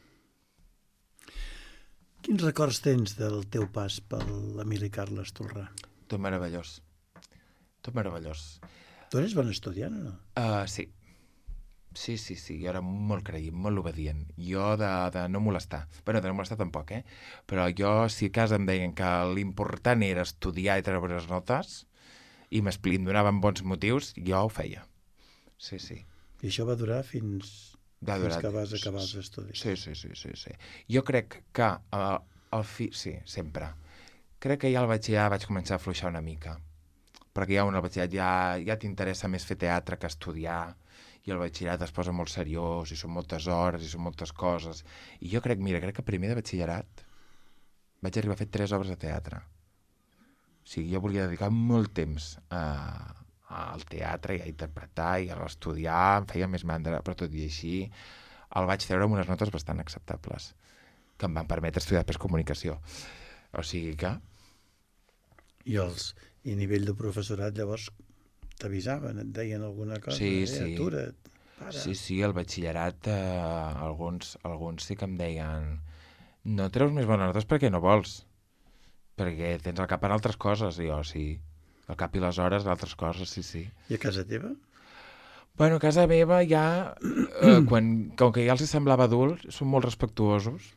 Quins records tens del teu pas per l'Emili Carles Tolrà? Tot meravellós. Tot meravellós. Tu eres bon estudiant o no? Uh, sí. Sí, sí, sí. Jo era molt creient, molt obedient. Jo de, de no molestar. Bé, de no molestar tampoc, eh? Però jo, si a casa em deien que l'important era estudiar i treure bones notes i m'expli- em donaven bons motius, jo ho feia. Sí, sí. I això va durar fins, Va fins durar- que vas acabar els estudis. Sí, sí, sí, sí, sí. Jo crec que uh, al fi... Sí, sempre. Crec que ja al batxillerat vaig començar a afluixar una mica. Perquè ja al batxillerat ja, ja t'interessa més fer teatre que estudiar, i el batxillerat es posa molt seriós, i són moltes hores, i són moltes coses. I jo crec, mira, crec que primer de batxillerat vaig arribar a fer tres obres de teatre. O sigui, jo volia dedicar molt temps a, al teatre i a interpretar i a estudiar, em feia més mandra, però tot i així el vaig treure amb unes notes bastant acceptables, que em van permetre estudiar després comunicació. O sigui que... I, els, I a nivell de professorat, llavors, t'avisaven, et deien alguna cosa? Sí, eh, sí. Atura't, para. Sí, sí, al batxillerat eh, alguns, alguns sí que em deien no treus més bones notes perquè no vols, perquè tens el cap en altres coses. I jo, sí, el cap i les hores, altres coses, sí, sí. I a casa teva? Bueno, a casa meva ja, eh, quan, com que ja els hi semblava adult, són molt respectuosos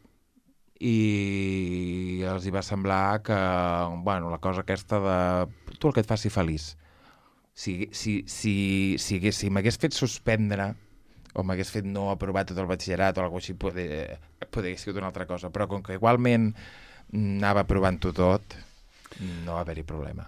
i els hi va semblar que, bueno, la cosa aquesta de tu el que et faci feliç. Si, si, si, si, hagués, si m'hagués fet suspendre o m'hagués fet no aprovar tot el batxillerat o alguna cosa així, poder, poder haver sigut una altra cosa. Però com que igualment anava aprovant-ho tot, no va haver-hi problema.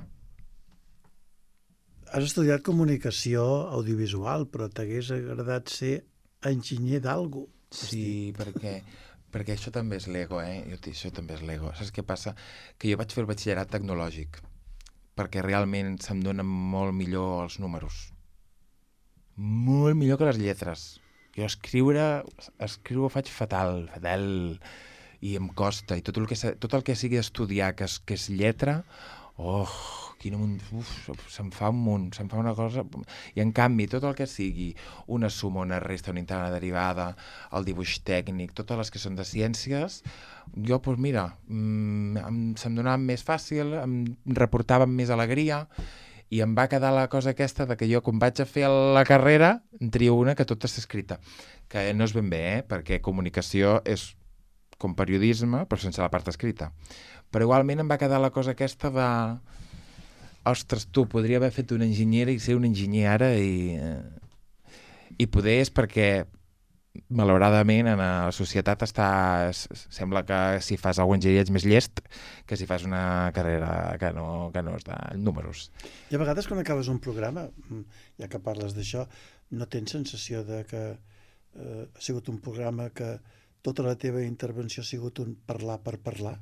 Has estudiat comunicació audiovisual, però t'hagués agradat ser enginyer d'algú. Sí, perquè, perquè això també és l'ego, eh? Jo, això també és l'ego. Saps què passa? Que jo vaig fer el batxillerat tecnològic, perquè realment se'm donen molt millor els números. Molt millor que les lletres. Jo escriure, escriure ho faig fatal, fatal, i em costa, i tot el que, tot el que sigui estudiar, que és, que és lletra, oh, quina munt, uf, se'm fa un munt, se'm fa una cosa... I en canvi, tot el que sigui una suma, una resta, una integrada, una derivada, el dibuix tècnic, totes les que són de ciències, jo, doncs mira, mm, se'm donava més fàcil, em reportava amb més alegria, i em va quedar la cosa aquesta de que jo, quan vaig a fer la carrera, en trio una que tota està escrita, que no és ben bé, eh? Perquè comunicació és com periodisme, però sense la part escrita. Però igualment em va quedar la cosa aquesta de... Ostres, tu, podria haver fet una enginyera i ser un enginyer ara i... I poder és perquè, malauradament, en la societat està... Sembla que si fas alguna enginyeria ets més llest que si fas una carrera que no, que no és de números. I a vegades quan acabes un programa, ja que parles d'això, no tens sensació de que eh, ha sigut un programa que tota la teva intervenció ha sigut un parlar per parlar?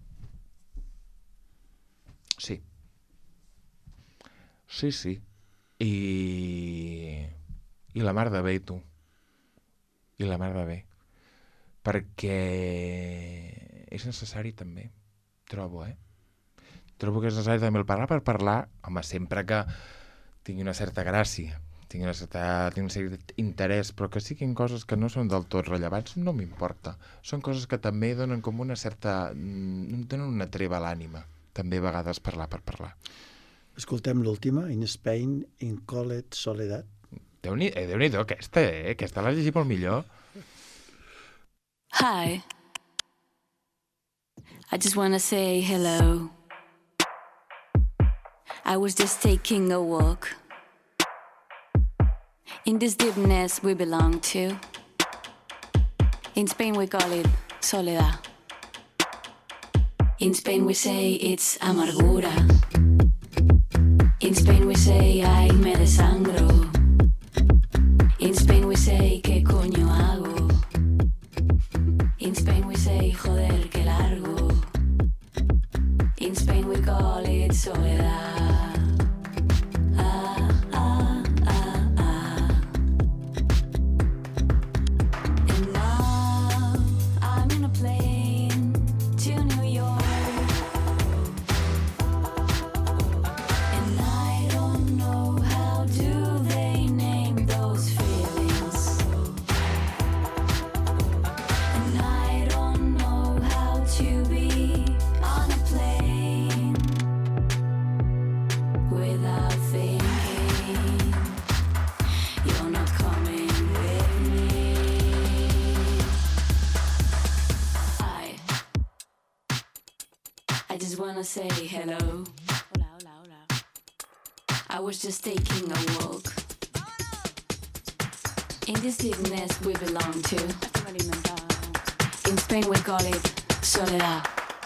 Sí. Sí, sí. I... I la mar de bé, tu. I la mar de bé. Perquè és necessari també, trobo, eh? Trobo que és necessari també el parlar per parlar, home, sempre que tingui una certa gràcia, tingui, una certa, tingui un cert interès, però que siguin coses que no són del tot rellevants, no m'importa. Són coses que també donen com una certa... donen una treva a l'ànima, també a vegades parlar per parlar. Escoltem l'última, In Spain, in Called Soledad. Déu-n'hi eh, Déu aquesta, eh? Aquesta l'has llegit molt millor. Hi. I just want to say hello. I was just taking a walk in this deepness we belong to. In Spain we call it soledad. In Spain we say it's amargura. In Spain we say ay me desangro. In Spain we say ¿qué coño hago? In Spain we say joder que largo. In Spain we call it soledad. Ah, ah, ah, ah. And now I'm in a plane to New York. And I don't know how do they name those feelings. And I don't know how to be on a plane without thinking you're not coming with me. I I just wanna say hello. Hola, hola, hola. I was just taking a walk in this deepness we belong to. In Spain we call it soledad.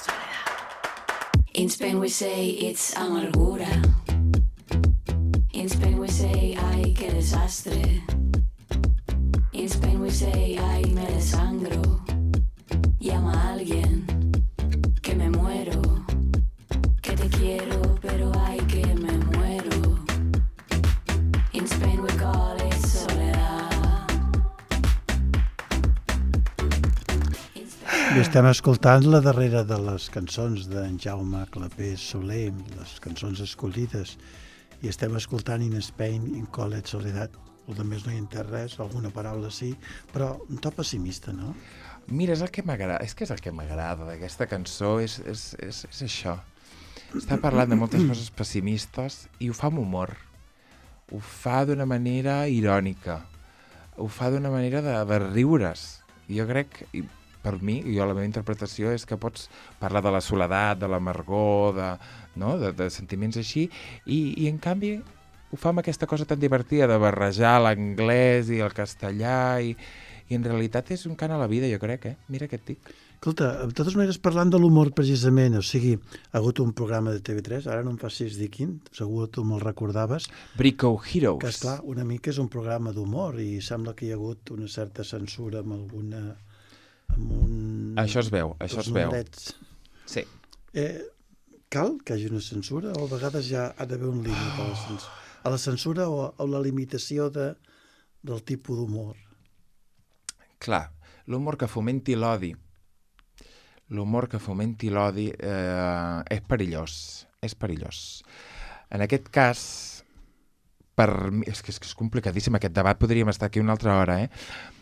In Spain we say it's amargura. In Spain we say ay qué desastre. In Spain we say ay me desangro. Llama a alguien que me muero. Que te quiero pero ay que me muero. In Spain we call it soledad. I estem escoltant la darrera de les cançons d'en Jaume Clapés Soler, les cançons escollides, i estem escoltant In Spain, in Called Soledad. El de més no hi entès res, alguna paraula sí, però un to pessimista, no? Mira, és el que m'agrada, és que és el que m'agrada d'aquesta cançó, és, és, és, és això. Està parlant de moltes coses pessimistes i ho fa amb humor. ho fa d'una manera irònica, ho fa d'una manera de, de riure's. Jo crec, i per mi, jo la meva interpretació és que pots parlar de la soledat, de l'amargor, de, no? de, de sentiments així, i, i en canvi ho fa amb aquesta cosa tan divertida de barrejar l'anglès i el castellà, i, i en realitat és un cant a la vida, jo crec, eh? Mira què et dic. Escolta, de totes maneres, parlant de l'humor precisament, o sigui, ha hagut un programa de T V tres, ara no em facis dir quin, segur tu me'l recordaves, Brico Heroes. que esclar, una mica és un programa d'humor i sembla que hi ha hagut una certa censura amb alguna... amb un... Això es veu, això els es veu. numerets. Sí. Eh, cal que hi hagi una censura o a vegades ja ha d'haver un límit a la censura, a la censura o a la limitació de, del tipus d'humor? Clar, l'humor que fomenti l'odi, l'humor que fomenti l'odi eh, és perillós, és perillós. En aquest cas, per mi, és que és, que és complicadíssim aquest debat, podríem estar aquí una altra hora, eh?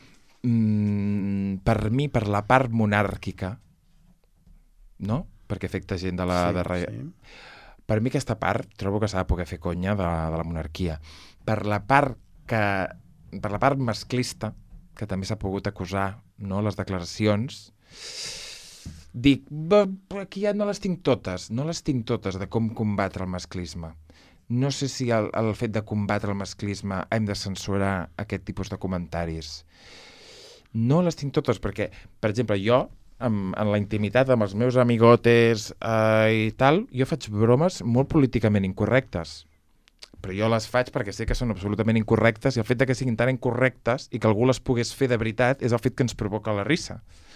Mm, per mi, per la part monàrquica, no? Perquè afecta gent de la... Sí, de re... sí. Per mi aquesta part trobo que s'ha de poder fer conya de, de la monarquia. Per la part que... per la part masclista, que també s'ha pogut acusar, no?, les declaracions, dic, aquí ja no les tinc totes, no les tinc totes de com combatre el masclisme. No sé si el, el fet de combatre el masclisme hem de censurar aquest tipus de comentaris. No les tinc totes, perquè, per exemple, jo, en, en la intimitat amb els meus amigotes eh, i tal, jo faig bromes molt políticament incorrectes. Però jo les faig perquè sé que són absolutament incorrectes i el fet de que siguin tan incorrectes i que algú les pogués fer de veritat és el fet que ens provoca la risa.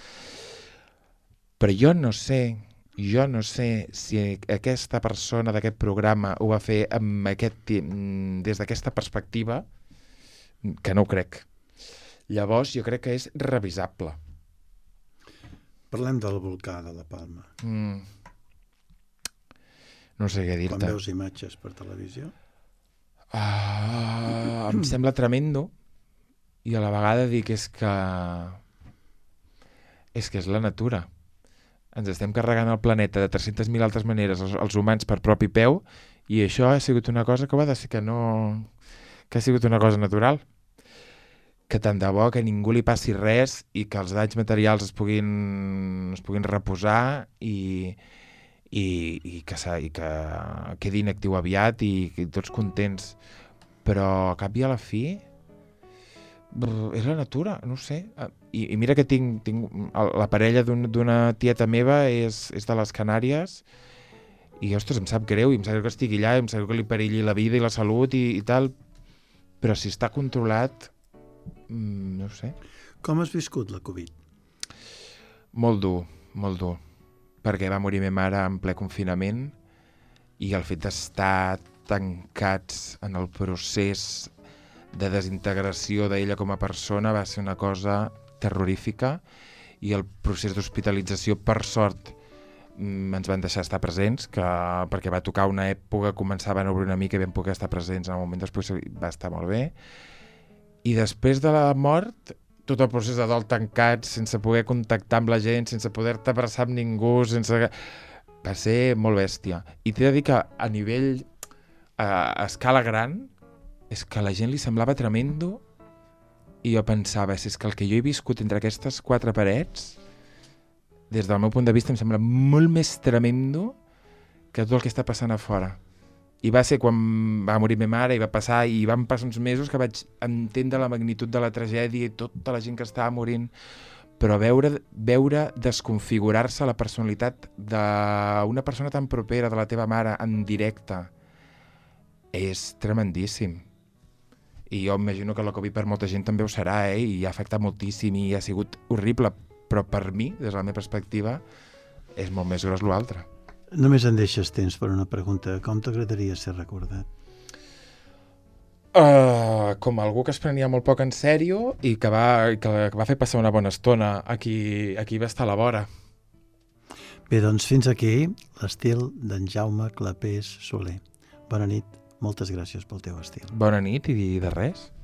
Però jo no sé, jo no sé si aquesta persona d'aquest programa ho va fer amb aquest, des d'aquesta perspectiva, que no ho crec. Llavors jo crec que és revisable. Parlem del volcà de la Palma. Mm. No sé què dir-te. Quan veus imatges per televisió? Uh, em sembla tremendo i a la vegada dic és que és que és la natura. Ens estem carregant el planeta de tres-centes mil altres maneres els, els humans per propi peu i això ha sigut una cosa que va de ser que no... que ha sigut una cosa natural. Que tant de bo que ningú li passi res i que els danys materials es puguin, es puguin reposar i, i, i, que, i que quedi inactiu aviat i, i tots contents. Però a cap i a la fi brr, és la natura, no ho sé. I, i mira que tinc, tinc la parella d'una tieta meva és, és de les Canàries i, ostres, em sap greu, i em sap greu que estigui allà, i em sap greu que li perilli la vida i la salut i, i tal, però si està controlat, mm, no ho sé. Com has viscut la Covid? Molt dur, molt dur, perquè va morir meva mare en ple confinament i el fet d'estar tancats en el procés de desintegració d'ella com a persona va ser una cosa terrorífica i el procés d'hospitalització, per sort, ens van deixar estar presents, que, perquè va tocar una època, començaven a obrir una mica i vam poder estar presents en el moment, després va estar molt bé. I després de la mort, tot el procés de dol tancat, sense poder contactar amb la gent, sense poder-te abraçar amb ningú, sense... va ser molt bèstia. I t'he de dir que a nivell, a, a escala gran, és que a la gent li semblava tremendo i jo pensava, és que el que jo he viscut entre aquestes quatre parets, des del meu punt de vista, em sembla molt més tremendo que tot el que està passant a fora. I va ser quan va morir meva mare i va passar, i van passar uns mesos que vaig entendre la magnitud de la tragèdia i tota la gent que estava morint, però veure, veure desconfigurar-se la personalitat d'una persona tan propera de la teva mare en directe és tremendíssim. I jo imagino que la Covid per molta gent també ho serà, eh? I ha afectat moltíssim i ha sigut horrible, però per mi, des de la meva perspectiva, és molt més gros l'altre. Només en deixes temps per una pregunta. Com t'agradaria ser recordat? Uh, com algú que es prenia molt poc en sèrio i que va, que, que va fer passar una bona estona a qui, a qui va estar a la vora. Bé, doncs fins aquí l'estil d'en Jaume Clapés Soler. Bona nit, moltes gràcies pel teu estil. Bona nit i de res.